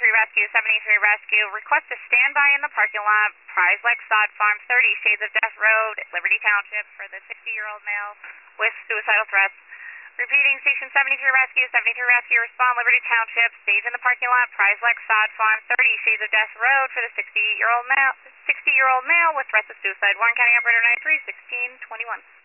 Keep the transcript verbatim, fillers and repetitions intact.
seventy-three Rescue, seventy-three Rescue. Request a standby in the parking lot, Prize Lake Sod Farm, thirty Shades of Death Road, Liberty Township, for the sixty-year-old male with suicidal threats. Repeating, Station seventy-three Rescue, seventy-three Rescue, respond, Liberty Township, stage in the parking lot, Prize Lake Sod Farm, thirty Shades of Death Road, for the sixty-year-old male, sixty-year-old male with threats of suicide. Warren County Operator nine three, sixteen twenty-one.